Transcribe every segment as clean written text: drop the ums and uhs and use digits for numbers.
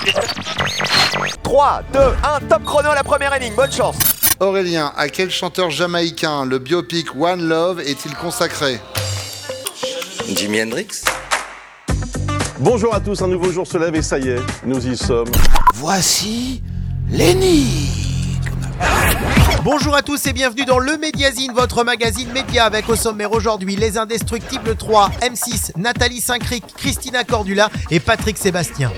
3, 2, 1, top chrono à la première énigme, bonne chance. Aurélien, à quel chanteur jamaïcain le biopic One Love est-il consacré? Jimi Hendrix. Bonjour à tous, un nouveau jour se lève et ça y est, nous y sommes. Voici l'énigme. Bonjour à tous et bienvenue dans le Médiazine, votre magazine média avec au sommaire aujourd'hui Les Indestructibles 3, M6, Nathalie Saint-Cric, Christina Cordula et Patrick Sébastien.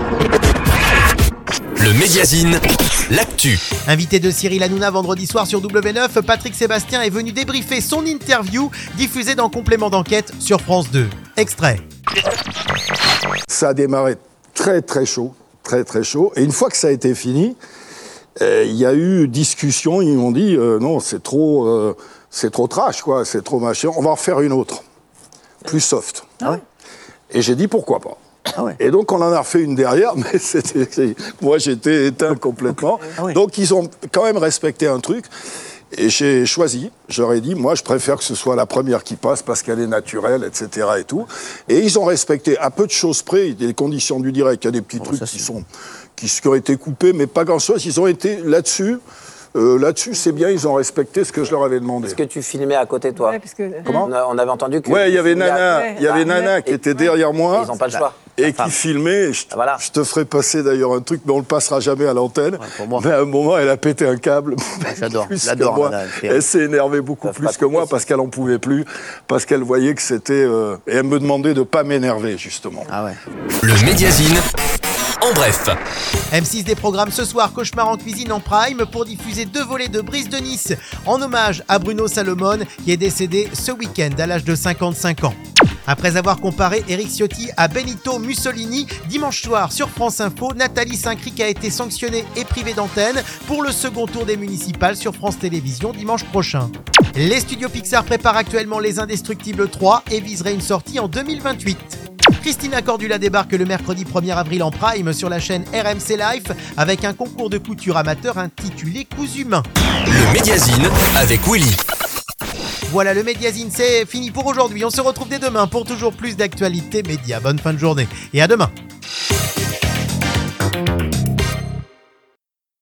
Le Médiazine, l'actu. Invité de Cyril Hanouna vendredi soir sur W9, Patrick Sébastien est venu débriefer son interview diffusée dans Complément d'enquête sur France 2. Extrait. Ça a démarré très très chaud. Et une fois que ça a été fini, il y a eu discussion. Ils m'ont dit non, c'est trop trash, quoi, c'est trop machin. On va en refaire une autre, plus soft. Ah ouais. Et j'ai dit pourquoi pas. Ah ouais. Et donc on en a refait une derrière, mais moi j'étais éteint complètement. Ah ouais. Donc ils ont quand même respecté un truc. Et j'ai choisi, j'aurais dit, moi je préfère que ce soit la première qui passe parce qu'elle est naturelle, etc. et tout. Et ils ont respecté à peu de choses près, les conditions du direct, il y a des petits trucs qui ont été coupés, mais pas grand-chose. Ils ont été là-dessus. Là-dessus, c'est bien, ils ont respecté ce que je leur avais demandé. Est-ce que tu filmais à côté de toi? Ouais, parce que... Comment? On avait entendu que... Ouais, il y avait Nana qui était derrière moi. Ils n'ont pas le choix. Et qui filmait. Je te ferai passer d'ailleurs un truc, mais on le passera jamais à l'antenne. Ouais, pour moi. Mais à un moment, elle a pété un câble. J'adore. Elle s'est énervée beaucoup plus que moi parce qu'elle en pouvait plus, parce qu'elle voyait que c'était. Et elle me demandait de pas m'énerver justement. Ah ouais. Le Médiazine, en bref. M6 des programmes ce soir, Cauchemar en cuisine en prime pour diffuser 2 volets de Brise de Nice en hommage à Bruno Salomon qui est décédé ce week-end à l'âge de 55 ans. Après avoir comparé Éric Ciotti à Benito Mussolini, dimanche soir sur France Info, Nathalie Saint-Cric a été sanctionnée et privée d'antenne pour le second tour des municipales sur France Télévisions dimanche prochain. Les studios Pixar préparent actuellement Les Indestructibles 3 et viseraient une sortie en 2028. Christina Cordula débarque le mercredi 1er avril en prime sur la chaîne RMC Life avec un concours de couture amateur intitulé Cousu Main. Le Médiazine avec Willy. Voilà, le Médiazine, c'est fini pour aujourd'hui. On se retrouve dès demain pour toujours plus d'actualités médias. Bonne fin de journée et à demain.